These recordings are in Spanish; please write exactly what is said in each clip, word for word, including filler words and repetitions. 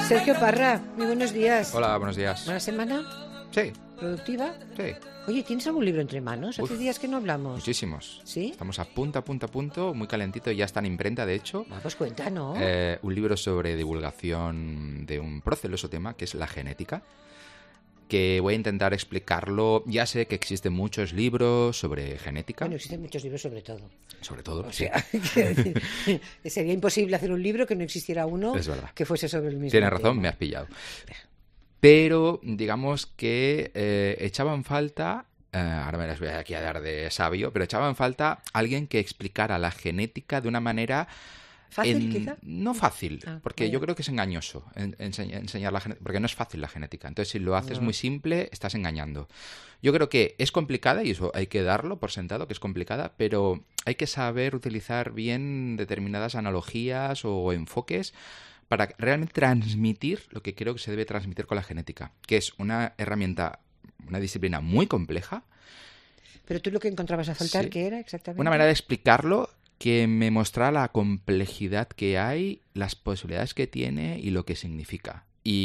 Sergio Parra, muy buenos días. Hola, buenos días. ¿Buena semana? Sí. ¿Productiva? Sí. Oye, ¿tienes algún libro entre manos? Hace Uf, días que no hablamos. Muchísimos. ¿Sí? Estamos a punto, a punto, a punto, muy calentito, ya está en imprenta, de hecho. Ah, pues cuenta, ¿no? Eh, un libro sobre divulgación de un proceloso tema, que es la genética, que voy a intentar explicarlo. Ya sé que existen muchos libros sobre genética. Bueno, existen muchos libros sobre todo. Sobre todo, O sí. sea, quiero decir, sería imposible hacer un libro que no existiera uno Es verdad. que fuese sobre el mismo Tienes razón, tema. me has pillado. Pero, digamos que eh, echaban falta, eh, ahora me las voy aquí a dar de sabio, pero echaban falta alguien que explicara la genética de una manera... ¿Fácil, en- quizá? No fácil, Ah, porque vaya. yo creo que es engañoso en- ense- enseñar la genética, porque no es fácil la genética. Entonces, si lo haces No. muy simple, estás engañando. Yo creo que es complicada, y eso hay que darlo por sentado, que es complicada, pero hay que saber utilizar bien determinadas analogías o enfoques para realmente transmitir lo que creo que se debe transmitir con la genética, que es una herramienta, una disciplina muy compleja, Pero tú lo que encontrabas a faltar, Sí. ¿qué era exactamente? una manera de explicarlo que me mostrara la complejidad que hay, las posibilidades que tiene y lo que significa.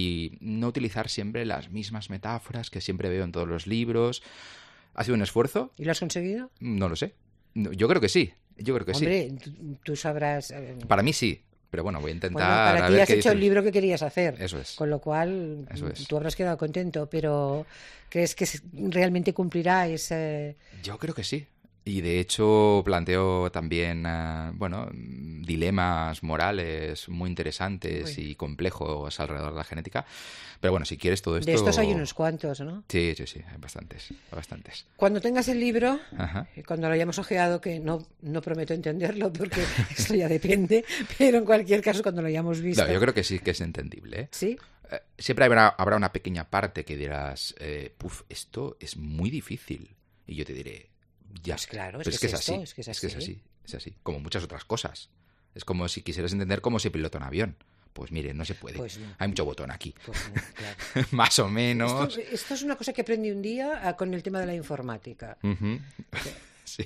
Y no utilizar siempre las mismas metáforas que siempre veo en todos los libros. ¿Ha sido un esfuerzo? ¿Y lo has conseguido? No lo sé. No, Yo creo que sí. Yo creo que sí. Hombre, tú, tú sabrás... eh, Para mí sí. Pero bueno, voy a intentar... Bueno, para a ti ver has qué hecho el dicen. libro que querías hacer. Eso es. Con lo cual, Eso es. tú habrás quedado contento, pero ¿crees que se- realmente cumplirá ese...? Yo creo que sí. Y de hecho planteo también, eh, bueno, mm, dilemas morales muy interesantes Uy. y complejos alrededor de la genética. Pero bueno, si quieres todo esto... De estos hay unos cuantos, ¿no? Sí, sí, sí, hay bastantes, bastantes. Cuando tengas el libro, Ajá. eh, cuando lo hayamos ojeado, que no, no prometo entenderlo porque esto ya depende, pero en cualquier caso cuando lo hayamos visto... No, yo creo que sí que es entendible, ¿eh? ¿Sí? Eh, siempre habrá, habrá una pequeña parte que dirás, eh, puf, esto es muy difícil. Y yo te diré, ya. Pues claro, es Pero que es que es es esto, así, es que es es que es así. así, es así, como muchas otras cosas. Es como si quisieras entender cómo se pilota un avión. Pues mire, no se puede. Pues no. Hay mucho botón aquí. Pues no, claro. Más o menos. Esto, esto es una cosa que aprendí un día ah, con el tema de la informática. Ujú. Sí.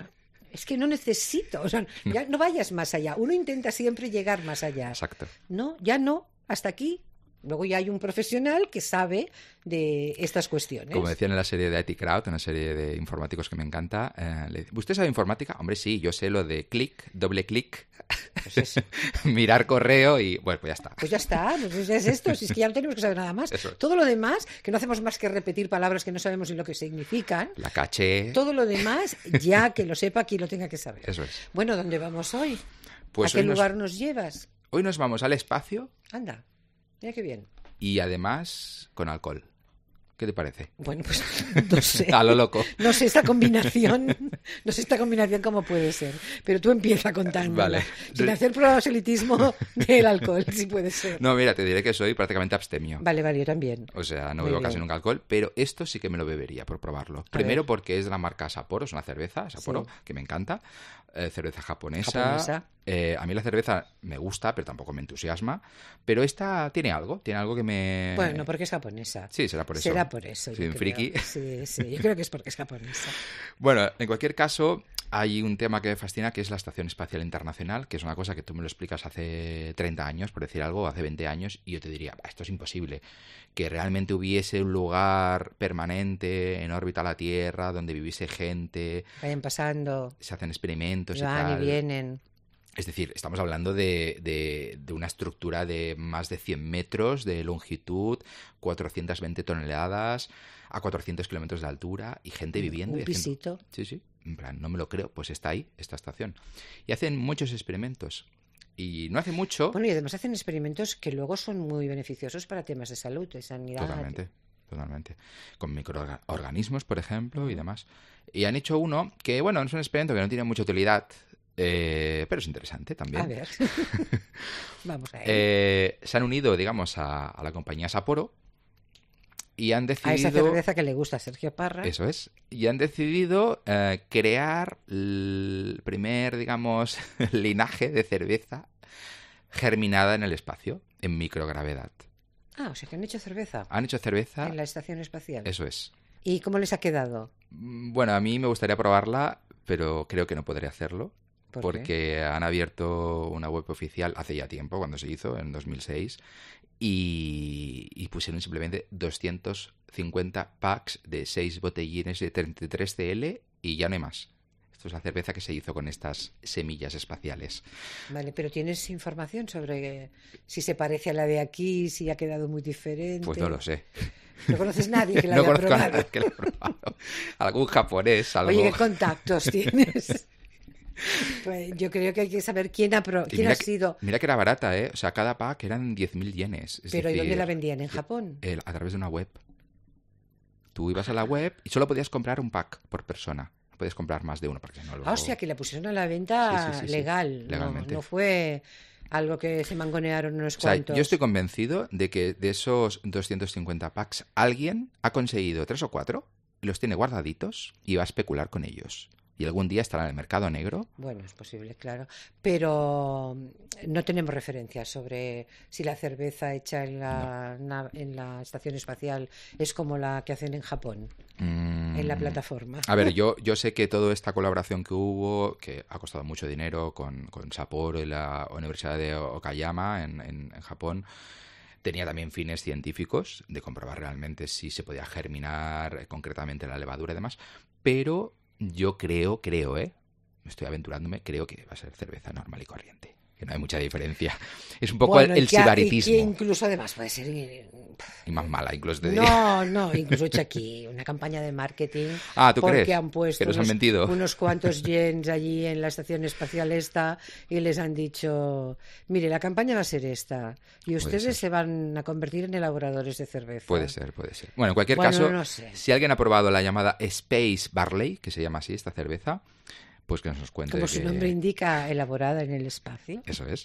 Es que no necesito, o sea, ya no vayas más allá. Uno intenta siempre llegar más allá. Exacto. No, ya no, hasta aquí. Luego ya hay un profesional que sabe de estas cuestiones. Como decían en la serie de I T Crowd, una serie de informáticos que me encanta, eh, le- ¿usted sabe informática? Hombre, sí, yo sé lo de clic, doble clic, Pues, eso. mirar correo y bueno, pues ya está. Pues ya está, pues ya es esto, si es que ya no tenemos que saber nada más. Eso es. Todo lo demás, que no hacemos más que repetir palabras que no sabemos ni lo que significan, La caché. todo lo demás, ya que lo sepa quien lo tenga que saber. Eso es. Bueno, ¿dónde vamos hoy? Pues ¿A qué hoy nos- lugar nos llevas? Hoy nos vamos al espacio Anda, mira qué bien. y además con alcohol. ¿Qué te parece? Bueno, pues no sé. A lo loco. No sé esta combinación, no sé esta combinación cómo puede ser. Pero tú empieza contando. Vale. Sin hacer proselitismo del alcohol, si puede ser. No, mira, te diré que soy prácticamente abstemio. Vale, vale, yo también. O sea, no Muy bebo casi bien. nunca alcohol, pero esto sí que me lo bebería por probarlo. Primero ver. porque es de la marca Sapporo, es una cerveza, Sapporo, Sí. que me encanta. Eh, cerveza japonesa. Japonesa. Eh, a mí la cerveza me gusta, pero tampoco me entusiasma. Pero esta tiene algo, tiene algo que me... Bueno, porque es japonesa. Sí, será por eso. Será por eso. Soy yo un creo. friki. Sí, sí, yo creo que es porque es japonesa. Bueno, en cualquier caso, hay un tema que me fascina, que es la Estación Espacial Internacional, que es una cosa que tú me lo explicas hace treinta años, por decir algo, hace veinte años, y yo te diría, "Bah, esto es imposible, que realmente hubiese un lugar permanente en órbita a la Tierra, donde viviese gente, Vayan pasando, se hacen experimentos y van y tal". vienen. Es decir, estamos hablando de, de- de una estructura de más de cien metros de longitud, cuatrocientas veinte toneladas, a cuatrocientos kilómetros de altura, y gente viviendo. Un y haciendo- pisito. Sí, sí, en plan, no me lo creo, pues está ahí, esta estación. Y hacen muchos experimentos. Y no hace mucho... Bueno, y además hacen experimentos que luego son muy beneficiosos para temas de salud, de sanidad. Totalmente, totalmente. Con microorganismos, por ejemplo, y demás. Y han hecho uno que, bueno, es un experimento que no tiene mucha utilidad, eh, pero es interesante también. A ver, vamos a ver. Eh, se han unido, digamos, a, a la compañía Sapporo y han a esa decidido... cerveza que le gusta a Sergio Parra. Eso es. Y han decidido eh, crear el primer, digamos, linaje de cerveza germinada en el espacio, en microgravedad. Ah, o sea que han hecho cerveza Han hecho cerveza... en la estación espacial. Eso es. ¿Y cómo les ha quedado? Mm, Bueno, a mí me gustaría probarla, pero creo que no podré hacerlo. ¿Por porque qué? han abierto una web oficial hace ya tiempo, cuando se hizo, en dos mil seis, y, y pusieron simplemente doscientos cincuenta packs de seis botellines de treinta y tres centilitros y ya no hay más. Esto es la cerveza que se hizo con estas semillas espaciales. Vale, pero ¿tienes información sobre si se parece a la de aquí, si ha quedado muy diferente? Pues no lo sé. ¿No conoces nadie que la No haya conozco a probado? nadie que lo haya probado. Algún japonés, algo... Oye, ¿qué contactos tienes? Pues yo creo que hay que saber quién ha, pro- Y quién mira ha que, sido. mira que era barata, ¿eh? O sea, cada pack eran diez mil yenes. Es Pero ¿y dónde decir, la vendían? ¿En Japón? el- a través de una web. Tú ibas a la web y solo podías comprar un pack por persona. No podías comprar más de uno porque no lo... Ah, o sea, que la pusieron a la venta Sí, sí, sí, sí. legal. No, Legalmente. no fue algo que se mangonearon unos O sea, cuantos. yo estoy convencido de que de esos doscientos cincuenta packs alguien ha conseguido tres o cuatro, los tiene guardaditos y va a especular con ellos. Y algún día estará en el mercado negro. Bueno, es posible, claro. Pero no tenemos referencias sobre si la cerveza hecha en la, na- en la estación espacial es como la que hacen en Japón, Mm, en la plataforma. A ver, yo, yo sé que toda esta colaboración que hubo, que ha costado mucho dinero con, con Sapporo y la Universidad de Okayama en, en, en Japón, tenía también fines científicos de comprobar realmente si se podía germinar eh, concretamente la levadura y demás, pero yo creo, creo, ¿eh? Me estoy aventurándome, creo que va a ser cerveza normal y corriente, que no hay mucha diferencia. Es un poco Bueno, el, el y que, y sibaritismo. que incluso además puede ser... eh, Y más mala, incluso te diría. No, no, incluso hecha aquí una campaña de marketing. Ah, ¿tú porque crees? han puesto Que nos han unos, mentido. unos cuantos yens allí en la estación espacial esta y les han dicho, mire, la campaña va a ser esta y ustedes ser. se van a convertir en elaboradores de cerveza. Puede ser, puede ser. Bueno, en cualquier Bueno, caso, no sé. si alguien ha probado la llamada Space Barley, que se llama así esta cerveza, pues que nos cuente. Como que... su nombre indica, elaborada en el espacio. Eso es.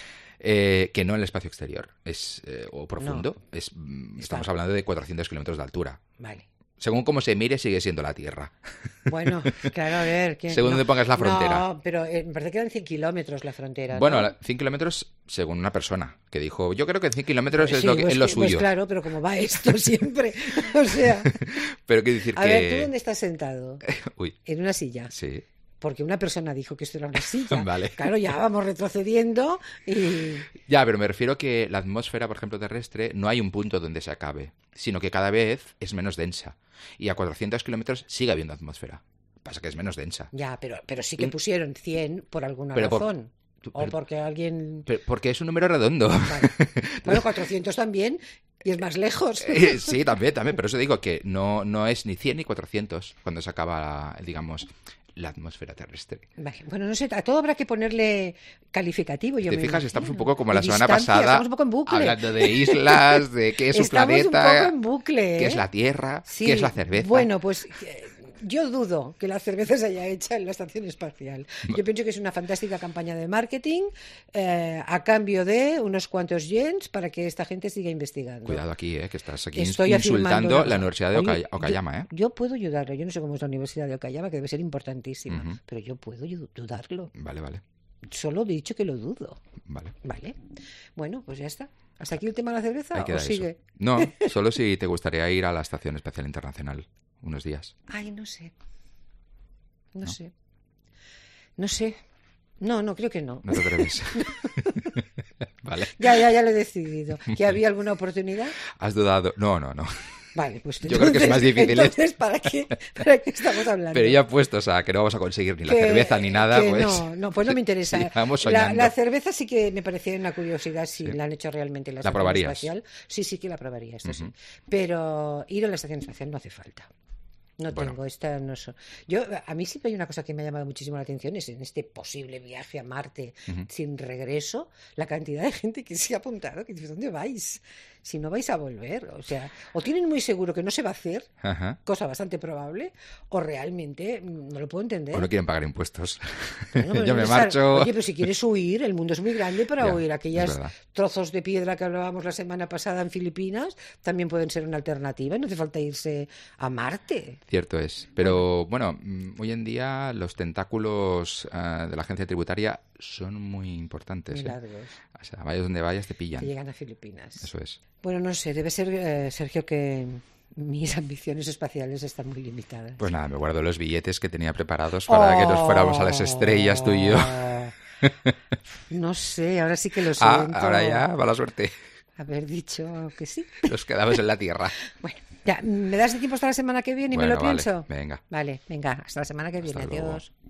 Eh, que no en el espacio exterior es eh, o profundo. No. Es, mm, estamos Está. hablando de cuatrocientos kilómetros de altura. Vale. Según cómo se mire, sigue siendo la Tierra. Bueno, claro, a ver. Que, según no, donde pongas la frontera. No, pero eh, me parece que eran cien kilómetros la frontera. Bueno, ¿no? la, cien kilómetros según una persona que dijo, yo creo que cien kilómetros Pues es sí, lo, que, pues es lo que- suyo. Pues claro, pero como va esto siempre. O sea, Pero quiero decir a que... ver, ¿tú dónde estás sentado? Uy, En una silla. sí. Porque una persona dijo que esto era una silla. Vale. Claro, ya vamos retrocediendo y... Ya, pero me refiero que la atmósfera, por ejemplo, terrestre, no hay un punto donde se acabe, sino que cada vez es menos densa. Y a cuatrocientos kilómetros sigue habiendo atmósfera. Pasa que es menos densa. Ya, pero, pero sí que Mm. pusieron cien por alguna Pero por- razón. tú- O pero- porque alguien... Pero- porque es un número redondo. Vale. Bueno, cuatrocientos también y es más lejos. Eh, sí, también, también. Pero eso digo que no, no es ni cien ni cuatrocientos cuando se acaba, digamos, la atmósfera terrestre. Vale, bueno, no sé, a todo habrá que ponerle calificativo. Yo ¿Te me fijas? imagino. Estamos un poco como Y la semana distancia, pasada, Estamos un poco en bucle. hablando de islas, de qué es un Estamos planeta, un poco en bucle. qué ¿eh? es la Tierra, Sí, qué es la cerveza. Bueno, pues eh, yo dudo que la cerveza se haya hecha en la estación espacial. Yo pienso que es una fantástica campaña de marketing eh, a cambio de unos cuantos yens para que esta gente siga investigando. Cuidado aquí, eh, que estás aquí Estoy afirmando insultando una- la Universidad de Oye, Oka- Okayama. yo, ¿eh? yo puedo ayudarlo. Yo no sé cómo es la Universidad de Okayama, que debe ser importantísima, Ujú. pero yo puedo yu- dudarlo. Vale, vale, Solo he dicho que lo dudo. vale. Vale. Bueno, pues ya está. ¿Hasta aquí el tema de la cerveza Ahí o queda sigue? eso. No, solo si te gustaría ir a la Estación Espacial Internacional unos días. Ay, no sé. No, ¿No? sé. No sé. No, no, creo que no. No te atreves. Vale. Ya, ya, ya lo he decidido. ¿Que había alguna oportunidad? ¿Has dudado? No, no, no. Vale, pues Yo creo que es más difícil, ¿eh? Entonces, ¿para qué, ¿para qué estamos hablando? Pero ya puestos a que no vamos a conseguir ni la Que- cerveza ni nada, que pues... No, no, pues no me interesa. sigamos La, soñando. la cerveza sí que me parecía una curiosidad si Sí. la han hecho realmente en la ¿La estación probarías? espacial. Sí, sí que la probaría, esto sí. Ujú. Pero ir a la estación espacial no hace falta. No Bueno. tengo esta, no so- Yo, a mí siempre hay una cosa que me ha llamado muchísimo la atención, es en este posible viaje a Marte Ujú. sin regreso, la cantidad de gente que se ha apuntado, que dice, ¿dónde vais? Si no vais a volver, o sea, o tienen muy seguro que no se va a hacer, Ajá. cosa bastante probable, o realmente mm, no lo puedo entender. O no quieren pagar impuestos. Bueno, pero Yo me no estar- marcho. Oye, pero si quieres huir, el mundo es muy grande para Ya, huir. es Aquellas verdad. trozos de piedra que hablábamos la semana pasada en Filipinas también pueden ser una alternativa y no hace falta irse a Marte. Cierto es. Pero bueno, mm, hoy en día los tentáculos eh, de la agencia tributaria son muy importantes. Muy ¿eh? largos, O sea, vayas donde vayas te que pillan. llegan a Filipinas. Eso es. Bueno, no sé, debe ser, eh, Sergio, que mis ambiciones espaciales están muy limitadas. Pues nada, me guardo los billetes que tenía preparados para oh, que nos fuéramos a las estrellas tú y yo. No sé, ahora sí que lo ah, siento. Ahora ya, mala suerte. Haber dicho que sí. Nos quedamos en la Tierra. Bueno, ya, ¿me das de tiempo hasta la semana que viene y bueno, me lo vale, pienso? Venga. Vale, venga, hasta la semana que viene. Hasta Adiós. luego.